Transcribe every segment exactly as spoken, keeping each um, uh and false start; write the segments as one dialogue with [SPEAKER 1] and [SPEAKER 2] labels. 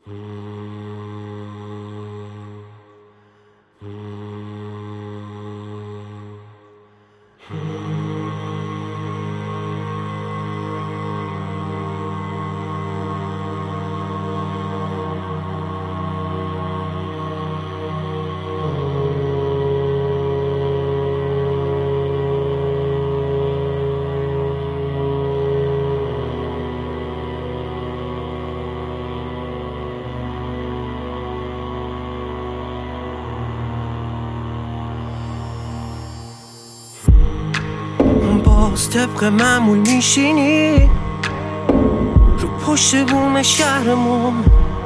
[SPEAKER 1] باز طبق معمول میشینی رو پشت بوم شهرمون،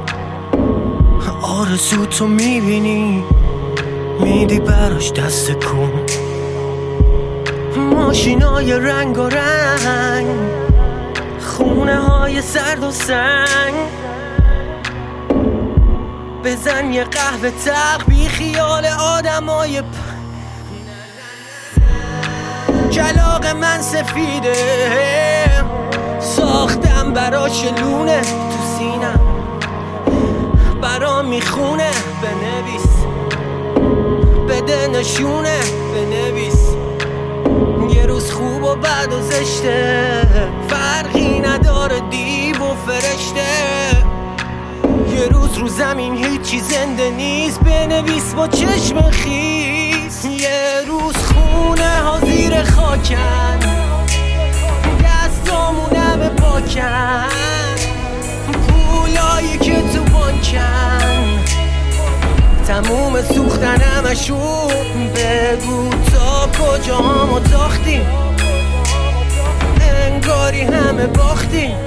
[SPEAKER 1] آرزو تو میبینی میدی براش دست کن. ماشینای رنگ و رنگ، خونه های سرد و سنگ، بزن یه قهوه تق بی خیال آدم های پ... کلاغ من سفیده، ساختم براش لونه تو سینم، برام میخونه. بنویس بده نشونه، بنویس یه روز خوب و بد و زشته، فرقی نداره دیو و فرشته. یه روز رو زمین هیچی زنده نیست، بنویس با چشم خیس. یه روز خونه ها زیر خاکن، دستامونم پاکن، پولایی که تو بانکن تموم سوختنمشون. بگو تا کجا همو تاختیم، انگاری همه باختیم،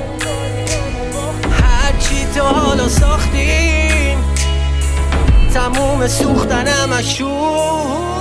[SPEAKER 1] هرچی تا حالا ساختیم تموم سوختنمشون.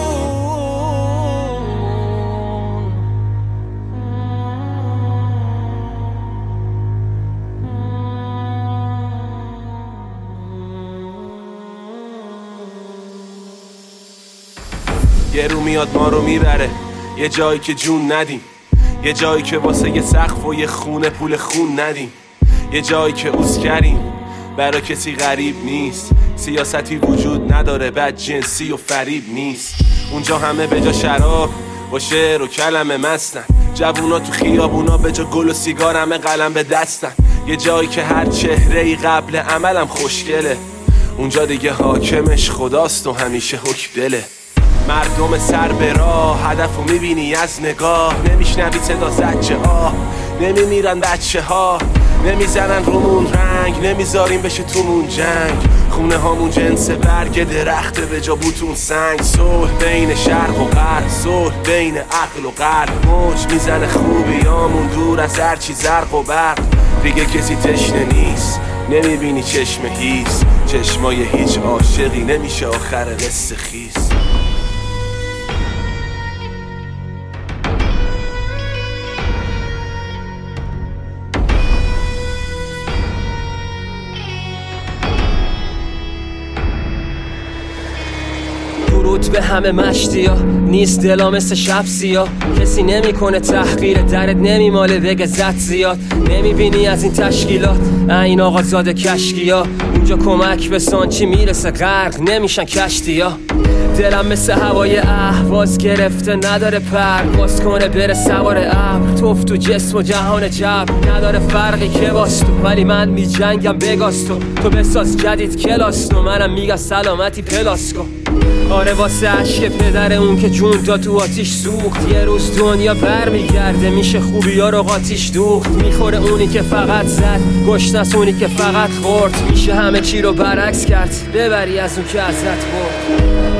[SPEAKER 2] یه رو میاد ما رو میبره یه جایی که جون ندیم، یه جایی که واسه یه سقف و یه خونه پول خون ندیم، یه جایی که اوز کریم برا کسی غریب نیست، سیاستی وجود نداره بد جنسی و فریب نیست. اونجا همه به جا شراب و شعر و کلمه مستن، جوونا تو خیابونا به جا گل و سیگار همه قلم به دستن. یه جایی که هر چهره‌ای قبل عملم خوشگله، اونجا دیگه حاکمش خداست و همیشه حکم دله. مردم سر به راه، هدفو میبینی از نگاه، نمیشنوی صدا زجه آه، نمیمیرن بچه ها، نمیزنن رومون رنگ، نمیذاریم بشه تومون جنگ. خونه هامون جنس برگ درخته به جا بوتون سنگ. صلح بین شرق و غرب، صلح بین عقل و قلب، موج میزنه خوبیامون دور از هرچی زرق و برق. دیگه کسی تشنه نیست، نمیبینی چشم هیس، چشمای هیچ عاشقی نمیشه آخر قصه خیس.
[SPEAKER 1] درود به همه مشتیا، نیست دلا مثل شب سیاه، کسی نمیکنه تحقیر درت، نمیماله بگه زد زیاد. نمیبینی از این تشکیلات این آقا زاده کشکیا، اونجا کمک به سانچی میرسه غرق نمیشن کشتیا. دلم مثل هوای اهواز گرفته نداره پر، باز کنه بره سوار ابر، توف تو جسم و جهان جبر. نداره فرقی که باز تو، ولی من می جنگم بگاز تو، تو بساز جدید کلاس تو، منم میگم سلامتی پلاس کن. آره واسه عشق پدر اون که جون داد تو آتیش سوخت، یه روز دنیا بر میگرده میشه خوبی ها رو قاتیش دوخت. میخوره اونی که فقط زد، گشنس اونی که فقط خورد، میشه همه چی رو برعکس کرد، ببری از اون که ازت برد.